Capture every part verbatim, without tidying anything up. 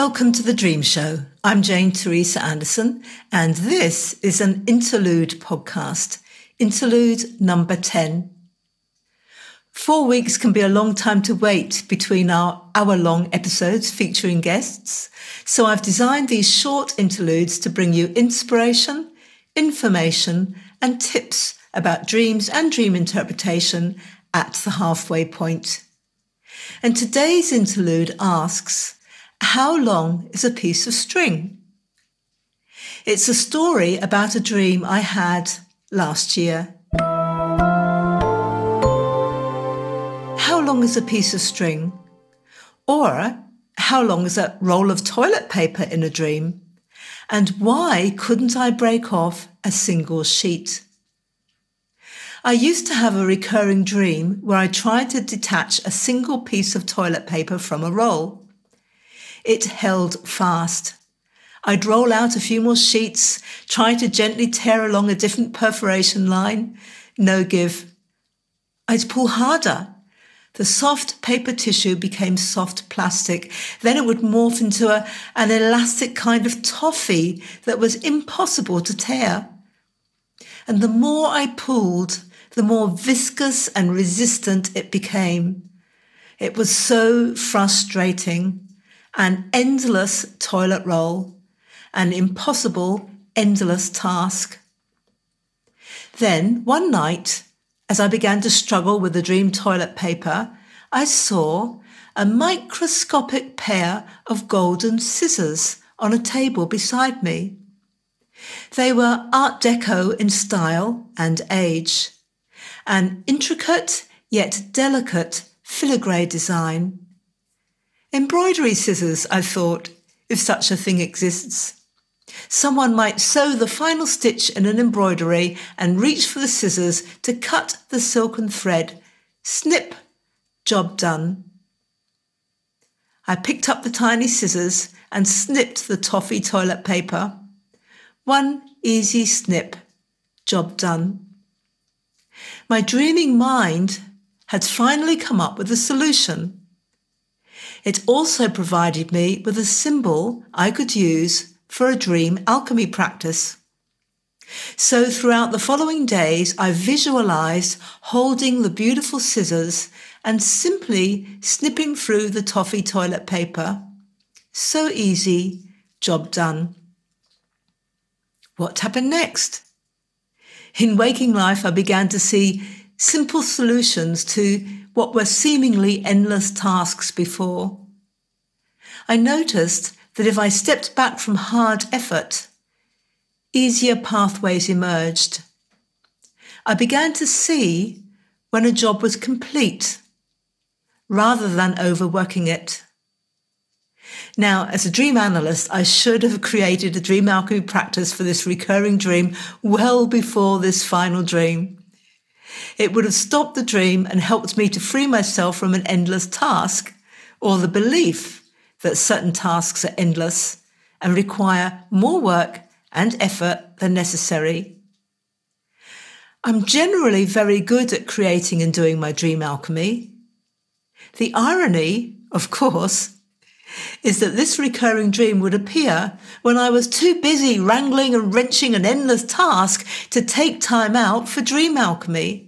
Welcome to The Dream Show. I'm Jane Teresa Anderson, and this is an interlude podcast, interlude number ten. Four weeks can be a long time to wait between our hour-long episodes featuring guests, so I've designed these short interludes to bring you inspiration, information, and tips about dreams and dream interpretation at the halfway point. And today's interlude asks, how long is a piece of string? It's a story about a dream I had last year. How long is a piece of string? Or how long is a roll of toilet paper in a dream? And why couldn't I break off a single sheet? I used to have a recurring dream where I tried to detach a single piece of toilet paper from a roll. It held fast. I'd roll out a few more sheets, try to gently tear along a different perforation line. No give. I'd pull harder. The soft paper tissue became soft plastic. Then it would morph into a, an elastic kind of toffee that was impossible to tear. And the more I pulled, the more viscous and resistant it became. It was so frustrating. An endless toilet roll, an impossible, endless task. Then, one night, as I began to struggle with the dream toilet paper, I saw a microscopic pair of golden scissors on a table beside me. They were Art Deco in style and age, an intricate yet delicate filigree design. Embroidery scissors, I thought, if such a thing exists. Someone might sew the final stitch in an embroidery and reach for the scissors to cut the silken thread. Snip, job done. I picked up the tiny scissors and snipped the toffee toilet paper. One easy snip, job done. My dreaming mind had finally come up with a solution. It also provided me with a symbol I could use for a dream alchemy practice. So throughout the following days, I visualized holding the beautiful scissors and simply snipping through the toffee toilet paper. So easy, job done. What happened next? In waking life, I began to see simple solutions to what were seemingly endless tasks before. I noticed that if I stepped back from hard effort, easier pathways emerged. I began to see when a job was complete, rather than overworking it. Now, as a dream analyst, I should have created a dream alchemy practice for this recurring dream well before this final dream. It would have stopped the dream and helped me to free myself from an endless task or the belief that certain tasks are endless and require more work and effort than necessary. I'm generally very good at creating and doing my dream alchemy. The irony, of course, is that this recurring dream would appear when I was too busy wrangling and wrenching an endless task to take time out for dream alchemy.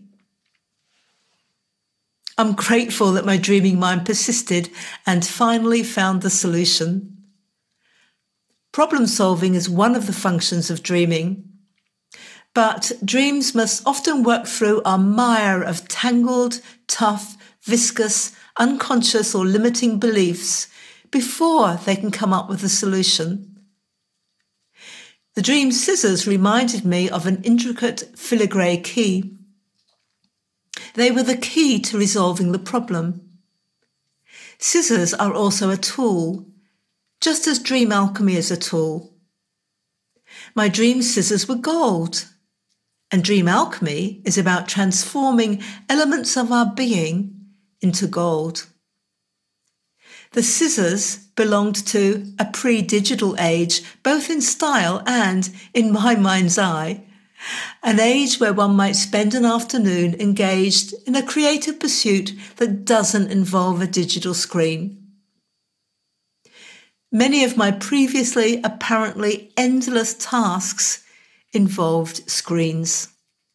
I'm grateful that my dreaming mind persisted and finally found the solution. Problem solving is one of the functions of dreaming, but dreams must often work through our mire of tangled, tough, viscous, unconscious or limiting beliefs before they can come up with a solution. The dream scissors reminded me of an intricate filigree key. They were the key to resolving the problem. Scissors are also a tool, just as dream alchemy is a tool. My dream scissors were gold, and dream alchemy is about transforming elements of our being into gold. The scissors belonged to a pre-digital age, both in style and, in my mind's eye, an age where one might spend an afternoon engaged in a creative pursuit that doesn't involve a digital screen. Many of my previously apparently endless tasks involved screens.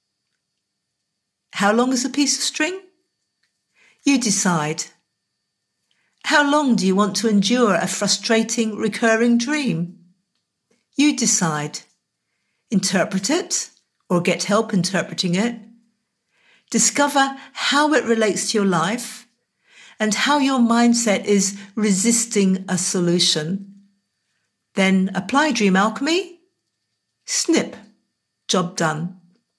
How long is a piece of string? You decide. How long do you want to endure a frustrating, recurring dream? You decide. Interpret it or get help interpreting it. Discover how it relates to your life and how your mindset is resisting a solution. Then apply dream alchemy. Snip. Job done.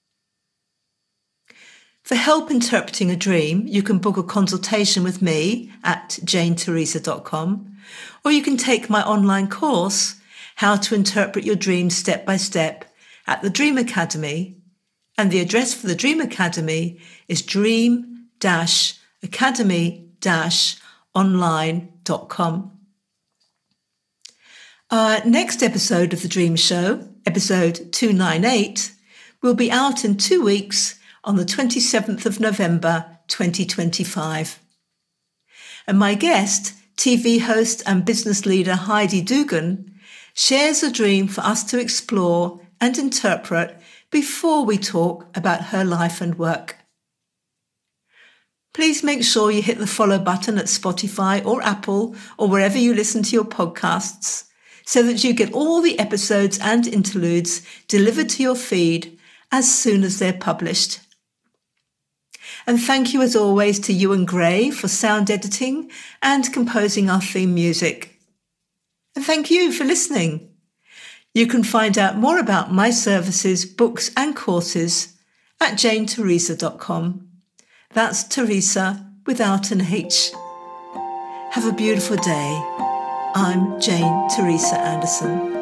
For help interpreting a dream, you can book a consultation with me at jane teresa dot com, or you can take my online course, How to Interpret Your Dreams Step by Step, at the Dream Academy, and the address for the Dream Academy is dream academy online dot com. Our next episode of The Dream Show, episode two ninety-eight, will be out in two weeks on the twenty-seventh of November twenty twenty-five. And my guest, T V host and business leader Heidi Dugan, shares a dream for us to explore and interpret before we talk about her life and work. Please make sure you hit the follow button at Spotify or Apple or wherever you listen to your podcasts so that you get all the episodes and interludes delivered to your feed as soon as they're published. And thank you as always to Ewan Gray for sound editing and composing our theme music. And thank you for listening. You can find out more about my services, books and courses at jane teresa dot com. That's Teresa without an H. Have a beautiful day. I'm Jane Teresa Anderson.